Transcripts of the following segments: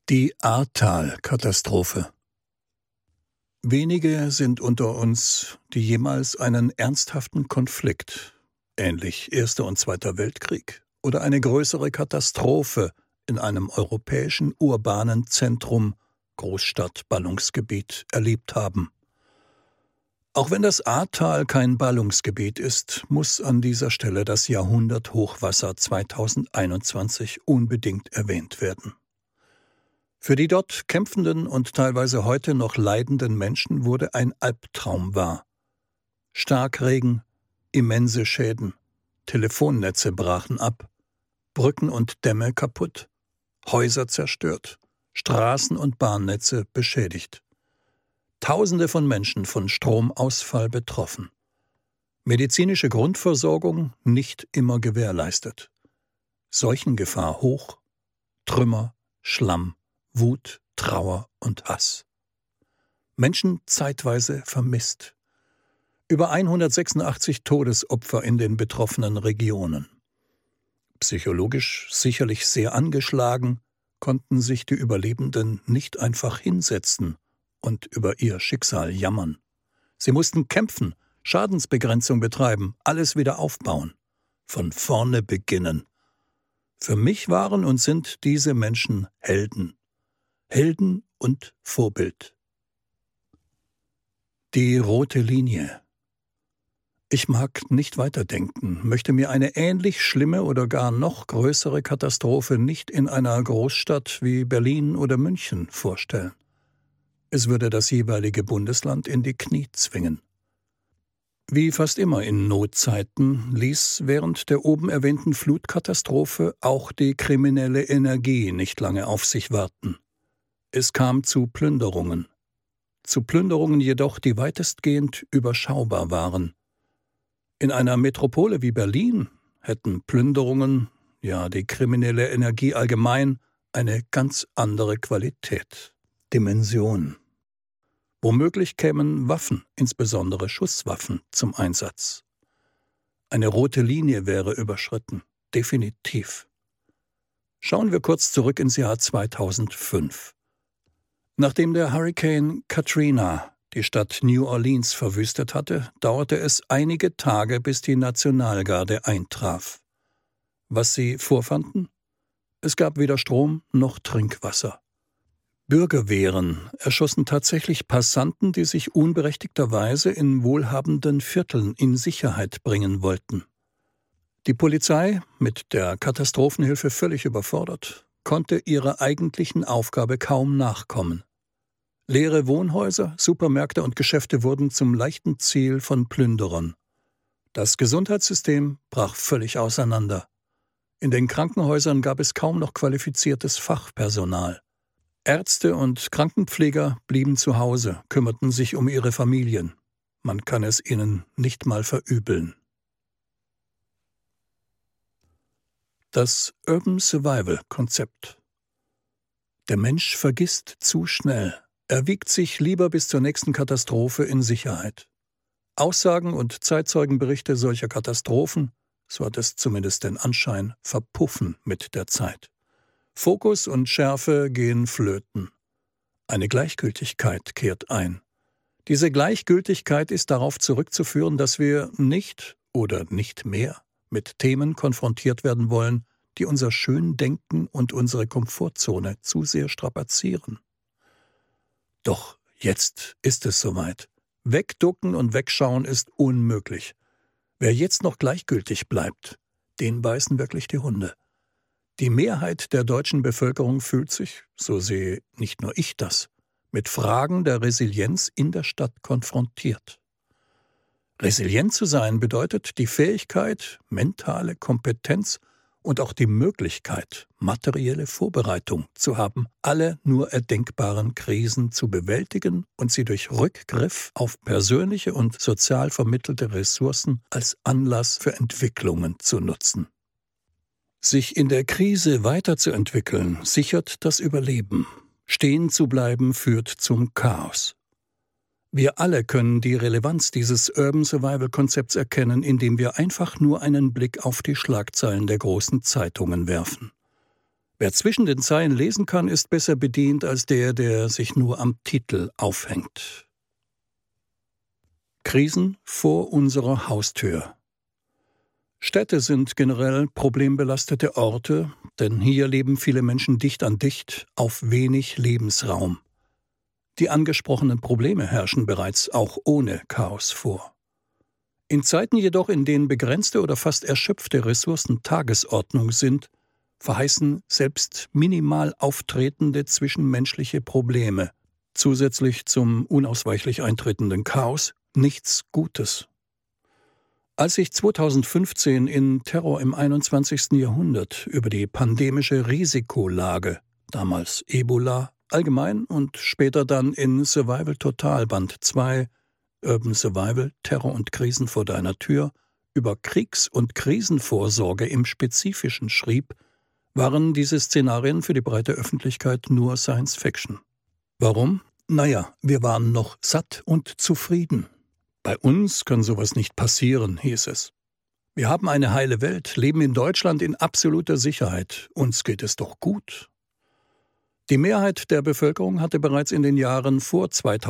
Die Ahrtal-Katastrophe. Wenige sind unter uns, die jemals einen ernsthaften Konflikt, ähnlich Erster und Zweiter Weltkrieg, oder eine größere Katastrophe in einem europäischen urbanen Zentrum, Großstadt, Ballungsgebiet erlebt haben. Auch wenn das Ahrtal kein Ballungsgebiet ist, muss an dieser Stelle das Jahrhunderthochwasser 2021 unbedingt erwähnt werden. Für die dort kämpfenden und teilweise heute noch leidenden Menschen wurde ein Albtraum wahr. Starkregen, immense Schäden, Telefonnetze brachen ab, Brücken und Dämme kaputt, Häuser zerstört, Straßen- und Bahnnetze beschädigt. Tausende von Menschen von Stromausfall betroffen. Medizinische Grundversorgung nicht immer gewährleistet. Seuchengefahr hoch, Trümmer, Schlamm, Wut, Trauer und Hass. Menschen zeitweise vermisst. Über 186 Todesopfer in den betroffenen Regionen. Psychologisch sicherlich sehr angeschlagen, konnten sich die Überlebenden nicht einfach hinsetzen und über ihr Schicksal jammern. Sie mussten kämpfen, Schadensbegrenzung betreiben, alles wieder aufbauen, von vorne beginnen. Für mich waren und sind diese Menschen Helden. Helden und Vorbild. Die rote Linie. Ich mag nicht weiterdenken, möchte mir eine ähnlich schlimme oder gar noch größere Katastrophe nicht in einer Großstadt wie Berlin oder München vorstellen. Es würde das jeweilige Bundesland in die Knie zwingen. Wie fast immer in Notzeiten ließ während der oben erwähnten Flutkatastrophe auch die kriminelle Energie nicht lange auf sich warten. Es kam zu Plünderungen. Zu Plünderungen jedoch, die weitestgehend überschaubar waren. In einer Metropole wie Berlin hätten Plünderungen, ja die kriminelle Energie allgemein, eine ganz andere Qualität, Dimension. Womöglich kämen Waffen, insbesondere Schusswaffen, zum Einsatz. Eine rote Linie wäre überschritten, definitiv. Schauen wir kurz zurück ins Jahr 2005. Nachdem der Hurrikan Katrina die Stadt New Orleans verwüstet hatte, dauerte es einige Tage, bis die Nationalgarde eintraf. Was sie vorfanden? Es gab weder Strom noch Trinkwasser. Bürgerwehren erschossen tatsächlich Passanten, die sich unberechtigterweise in wohlhabenden Vierteln in Sicherheit bringen wollten. Die Polizei, mit der Katastrophenhilfe völlig überfordert, konnte ihrer eigentlichen Aufgabe kaum nachkommen. Leere Wohnhäuser, Supermärkte und Geschäfte wurden zum leichten Ziel von Plünderern. Das Gesundheitssystem brach völlig auseinander. In den Krankenhäusern gab es kaum noch qualifiziertes Fachpersonal. Ärzte und Krankenpfleger blieben zu Hause, kümmerten sich um ihre Familien. Man kann es ihnen nicht mal verübeln. Das Urban Survival Konzept. Der Mensch vergisst zu schnell. Er wiegt sich lieber bis zur nächsten Katastrophe in Sicherheit. Aussagen und Zeitzeugenberichte solcher Katastrophen, so hat es zumindest den Anschein, verpuffen mit der Zeit. Fokus und Schärfe gehen flöten. Eine Gleichgültigkeit kehrt ein. Diese Gleichgültigkeit ist darauf zurückzuführen, dass wir nicht oder nicht mehr mit Themen konfrontiert werden wollen, die unser Schöndenken und unsere Komfortzone zu sehr strapazieren. Doch jetzt ist es soweit. Wegducken und wegschauen ist unmöglich. Wer jetzt noch gleichgültig bleibt, den beißen wirklich die Hunde. Die Mehrheit der deutschen Bevölkerung fühlt sich, so sehe nicht nur ich das, mit Fragen der Resilienz in der Stadt konfrontiert. Resilient zu sein bedeutet die Fähigkeit, mentale Kompetenz und auch die Möglichkeit, materielle Vorbereitung zu haben, alle nur erdenkbaren Krisen zu bewältigen und sie durch Rückgriff auf persönliche und sozial vermittelte Ressourcen als Anlass für Entwicklungen zu nutzen. Sich in der Krise weiterzuentwickeln, sichert das Überleben. Stehen zu bleiben führt zum Chaos. Wir alle können die Relevanz dieses Urban Survival Konzepts erkennen, indem wir einfach nur einen Blick auf die Schlagzeilen der großen Zeitungen werfen. Wer zwischen den Zeilen lesen kann, ist besser bedient als der sich nur am Titel aufhängt. Krisen vor unserer Haustür. Städte sind generell problembelastete Orte, denn hier leben viele Menschen dicht an dicht auf wenig Lebensraum. Die angesprochenen Probleme herrschen bereits auch ohne Chaos vor. In Zeiten jedoch, in denen begrenzte oder fast erschöpfte Ressourcen Tagesordnung sind, verheißen selbst minimal auftretende zwischenmenschliche Probleme, zusätzlich zum unausweichlich eintretenden Chaos, nichts Gutes. Als ich 2015 in Terror im 21. Jahrhundert über die pandemische Risikolage, damals Ebola, allgemein und später dann in Survival Total Band 2, Urban Survival, Terror und Krisen vor deiner Tür, über Kriegs- und Krisenvorsorge im Spezifischen schrieb, waren diese Szenarien für die breite Öffentlichkeit nur Science Fiction. Warum? Naja, wir waren noch satt und zufrieden. Bei uns kann sowas nicht passieren, hieß es. Wir haben eine heile Welt, leben in Deutschland in absoluter Sicherheit. Uns geht es doch gut. Die Mehrheit der Bevölkerung hatte bereits in den Jahren vor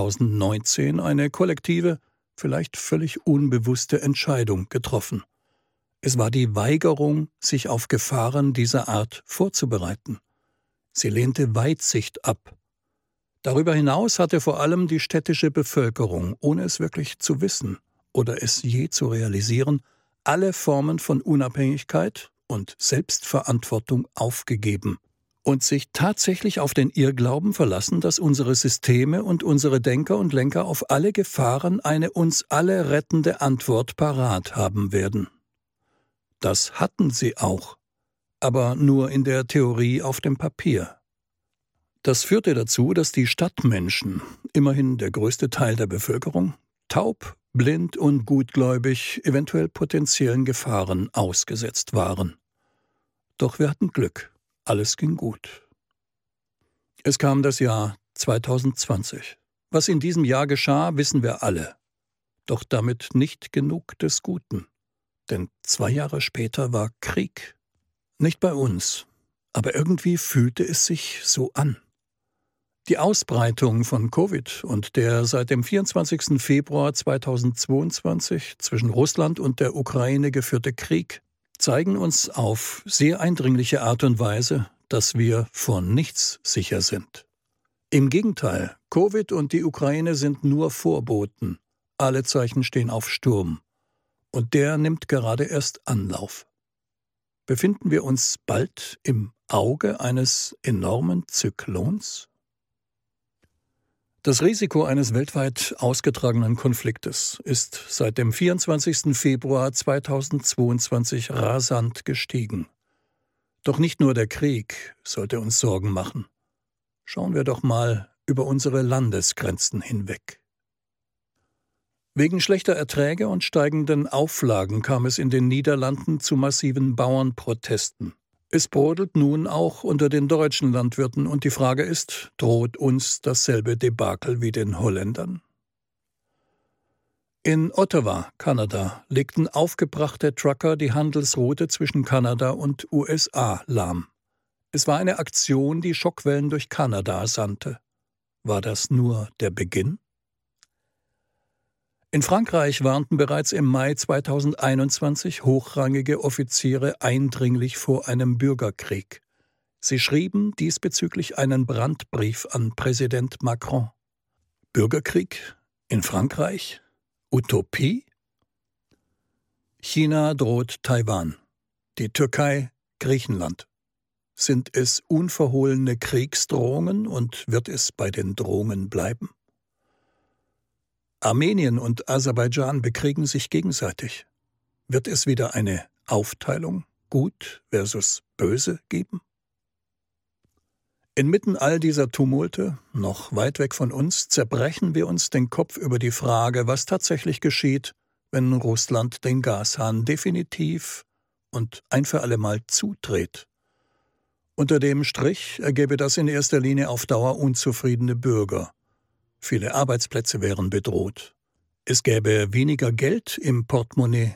2019 eine kollektive, vielleicht völlig unbewusste Entscheidung getroffen. Es war die Weigerung, sich auf Gefahren dieser Art vorzubereiten. Sie lehnte Weitsicht ab. Darüber hinaus hatte vor allem die städtische Bevölkerung, ohne es wirklich zu wissen oder es je zu realisieren, alle Formen von Unabhängigkeit und Selbstverantwortung aufgegeben und sich tatsächlich auf den Irrglauben verlassen, dass unsere Systeme und unsere Denker und Lenker auf alle Gefahren eine uns alle rettende Antwort parat haben werden. Das hatten sie auch, aber nur in der Theorie auf dem Papier. Das führte dazu, dass die Stadtmenschen, immerhin der größte Teil der Bevölkerung, taub, blind und gutgläubig eventuell potenziellen Gefahren ausgesetzt waren. Doch wir hatten Glück, alles ging gut. Es kam das Jahr 2020. Was in diesem Jahr geschah, wissen wir alle. Doch damit nicht genug des Guten. Denn 2 Jahre später war Krieg. Nicht bei uns, aber irgendwie fühlte es sich so an. Die Ausbreitung von Covid und der seit dem 24. Februar 2022 zwischen Russland und der Ukraine geführte Krieg zeigen uns auf sehr eindringliche Art und Weise, dass wir vor nichts sicher sind. Im Gegenteil, Covid und die Ukraine sind nur Vorboten. Alle Zeichen stehen auf Sturm. Und der nimmt gerade erst Anlauf. Befinden wir uns bald im Auge eines enormen Zyklons? Das Risiko eines weltweit ausgetragenen Konfliktes ist seit dem 24. Februar 2022 rasant gestiegen. Doch nicht nur der Krieg sollte uns Sorgen machen. Schauen wir doch mal über unsere Landesgrenzen hinweg. Wegen schlechter Erträge und steigenden Auflagen kam es in den Niederlanden zu massiven Bauernprotesten. Es brodelt nun auch unter den deutschen Landwirten und die Frage ist, droht uns dasselbe Debakel wie den Holländern? In Ottawa, Kanada, legten aufgebrachte Trucker die Handelsroute zwischen Kanada und USA lahm. Es war eine Aktion, die Schockwellen durch Kanada sandte. War das nur der Beginn? In Frankreich warnten bereits im Mai 2021 hochrangige Offiziere eindringlich vor einem Bürgerkrieg. Sie schrieben diesbezüglich einen Brandbrief an Präsident Macron. Bürgerkrieg? In Frankreich? Utopie? China droht Taiwan. Die Türkei Griechenland. Sind es unverhohlene Kriegsdrohungen und wird es bei den Drohungen bleiben? Armenien und Aserbaidschan bekriegen sich gegenseitig. Wird es wieder eine Aufteilung, Gut versus Böse, geben? Inmitten all dieser Tumulte, noch weit weg von uns, zerbrechen wir uns den Kopf über die Frage, was tatsächlich geschieht, wenn Russland den Gashahn definitiv und ein für allemal zudreht. Unter dem Strich ergäbe das in erster Linie auf Dauer unzufriedene Bürger. Viele Arbeitsplätze wären bedroht. Es gäbe weniger Geld im Portemonnaie.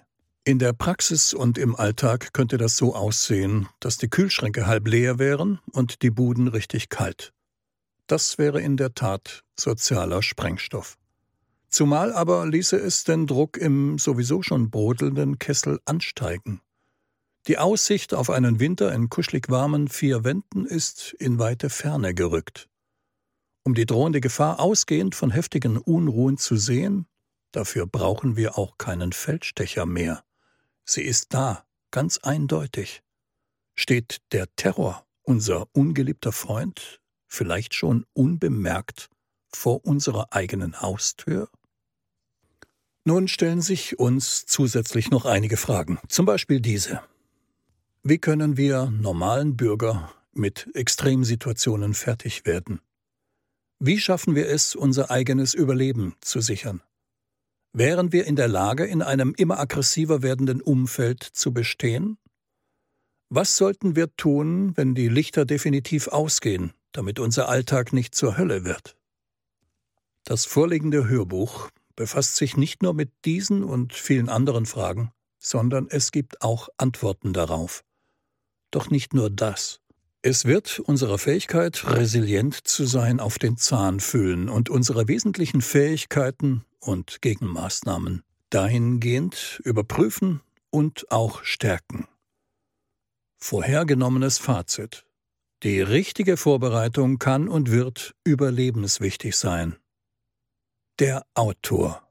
In der Praxis und im Alltag könnte das so aussehen, dass die Kühlschränke halb leer wären und die Buden richtig kalt. Das wäre in der Tat sozialer Sprengstoff. Zumal aber ließe es den Druck im sowieso schon brodelnden Kessel ansteigen. Die Aussicht auf einen Winter in kuschelig warmen 4 Wänden ist in weite Ferne gerückt. Um die drohende Gefahr ausgehend von heftigen Unruhen zu sehen, dafür brauchen wir auch keinen Feldstecher mehr. Sie ist da, ganz eindeutig. Steht der Terror, unser ungeliebter Freund, vielleicht schon unbemerkt vor unserer eigenen Haustür? Nun stellen sich uns zusätzlich noch einige Fragen, zum Beispiel diese. Wie können wir normalen Bürger mit Extremsituationen fertig werden? Wie schaffen wir es, unser eigenes Überleben zu sichern? Wären wir in der Lage, in einem immer aggressiver werdenden Umfeld zu bestehen? Was sollten wir tun, wenn die Lichter definitiv ausgehen, damit unser Alltag nicht zur Hölle wird? Das vorliegende Hörbuch befasst sich nicht nur mit diesen und vielen anderen Fragen, sondern es gibt auch Antworten darauf. Doch nicht nur das. Es wird unserer Fähigkeit, resilient zu sein, auf den Zahn fühlen und unsere wesentlichen Fähigkeiten und Gegenmaßnahmen dahingehend überprüfen und auch stärken. Vorhergenommenes Fazit. Die richtige Vorbereitung kann und wird überlebenswichtig sein. Der Autor.